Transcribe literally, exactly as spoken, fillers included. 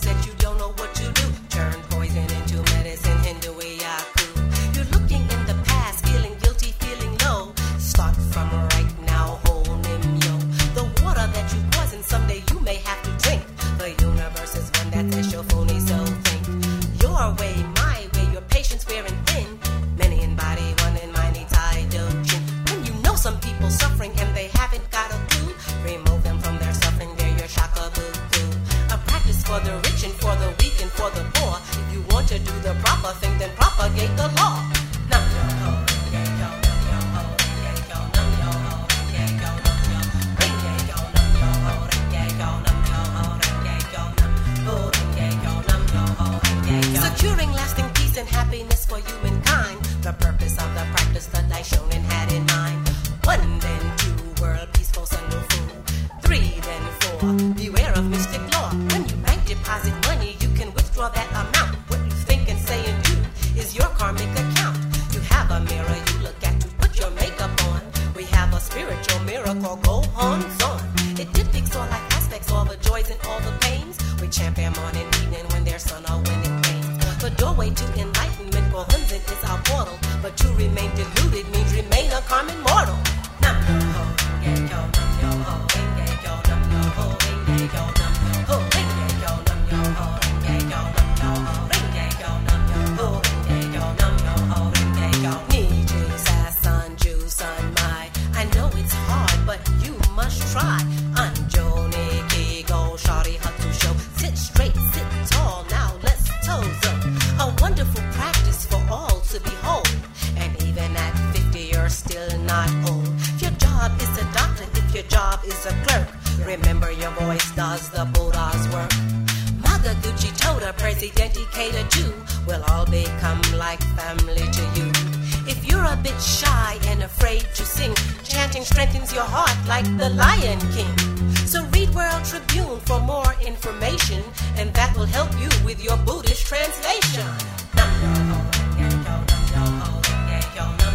that you don't know what you do. Turn poison into medicine, Hindu Yaku. You're looking in the past, feeling guilty, feeling low. Start from right now, hold him, yo. The water that you poison, someday you may have to drink. The universe is one that says your phony, so think your way, my way, your patience wearing thin. Many in body, one in mind, needs hydrogen. When you know some people suffering and they haven't got a clue, remove them from their suffering, they're your shakabuku. A practice for the rich and for the weak and for the poor. If you want to do the proper thing, then propagate the law. Nam yo ho, renge yo, nam yo ho, renge yo, nam yo ho, renge yo, nam yo, renge yo, nam yo ho, renge yo, nam yo ho, renge yo, nam ho, renge yo, nam yo ho, renge yo. Securing lasting peace and happiness for humankind. The purpose of the practice that I shonen had in mind. One then two, world peaceful sun no fool. Three then four, beware of mystic law. When you bank deposit money, you can withdraw that amount. What you think and say and do is your karmic account. You have a mirror you look at to put your makeup on. We have a spiritual miracle, go on, on. It depicts all life aspects, all the joys and all the pains. We champion morning, evening when there's sun or when it rains. The doorway to enlightenment for Hunzin is our portal. But to remain deluded means remain a common mortal. Nam yo ho, renge yo, nam yo ho, renge yo, nam yo ho, renge yo, nam yo ho, renge yo, nam yo ho, renge yo, nam yo ho, renge yo, nam yo ho, renge yo, nam yo ho, renge yo. Niju, Sasan, Ju, Sun, Mai. I know it's hard, but you must try. Anjo, Niki, go, Shari, Hakusho. Sit straight, sit tall, now let's toes up. A wonderful practice for all to behold. And even at fifty, you're still not old. If your job is a doctor, if your job is a clerk, remember your voice does the Buddha's work. Mother Gucci Toda, Presidente Cater Jew, will all become like family to you. If you're a bit shy and afraid to sing, chanting strengthens your heart like the Lion King. So read World Tribune for more information, and that will help you with your Buddhist translation. Nam yo ho, renge yo, nam yo ho, renge yo, nam